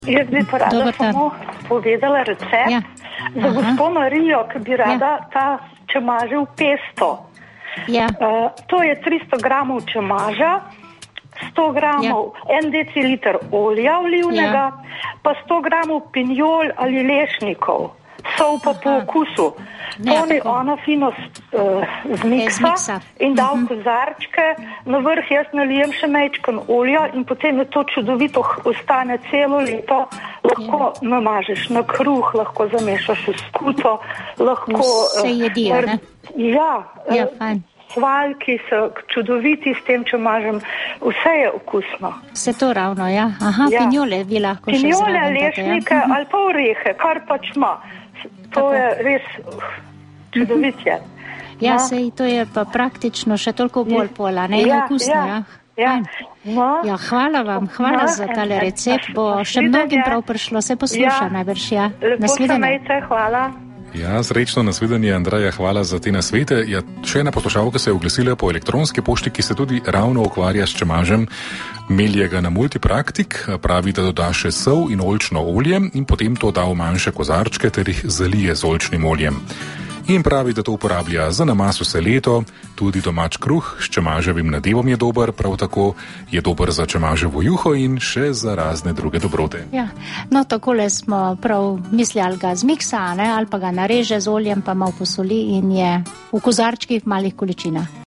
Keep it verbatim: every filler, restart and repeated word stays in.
Jaz bi pa rada Dobar dan. samo povedala recept Ja. za Aha. gospo Marijo, ki bi rada ta čemažev pesto. Ja. Uh, to je tristo gramov čemaža, sto gramov, en deciliter olja olivnega, Ja. pa sto gramov pinjol ali lešnikov, sol pa po Aha. okusu. Ja, To mi tako. ona fino uh, zmiksa zmiksa. in da v Mhm. kozarčke, na vrh jaz nalijem še majčken olja in potem je to čudovito, h- ostane celo leto. Lahko namažeš na kruh, lahko zamešaš v skuto, lahko... Vse eh, jedi, a ne? Ja, Ja, eh, fajn. svaljki so čudoviti s tem čemažem, vse je okusno. Se to ravno, ja. Aha, Ja. pinjole vi lahko še Pinjole, zraven date, lešnike ja. Mhm. ali pa orehe, kar pač ima. To Tako. je res uh, čudovit je. Ja, No. sej to je pa praktično še toliko bolj pola, ne? Ja, Okusno, ja, ja. ja. Fajn. No. Ja, hvala vam, hvala No, za en- tale en- recept, bo nas- še mnogim nasvidenje. prav prišlo, se posluša najbrž, ja. Lepo se Nasvidenje. majte, hvala. Ja, srečno nasvidenje, Andreja, hvala za te nasvete. Ja, še ena poslušalka se je oglasila po elektronski pošti, ki se tudi ravno ukvarja s čemažem. Melje ga na multipraktik, pravi, da doda še sol in oljčno olje in potem to da v manjše kozarčke ter jih zalije z oljčnim oljem. In pravi, da to uporablja za namaz vse leto, tudi domač kruh s čemaževim nadevom je dober, prav tako je dober za čemaževo juho in še za razne druge dobrote. Ja, no takole smo prav mislili, ali ga zmiksa, ne, ali pa ga nareže z oljem, pa malo posoli in je v kozarčkih v malih količinah.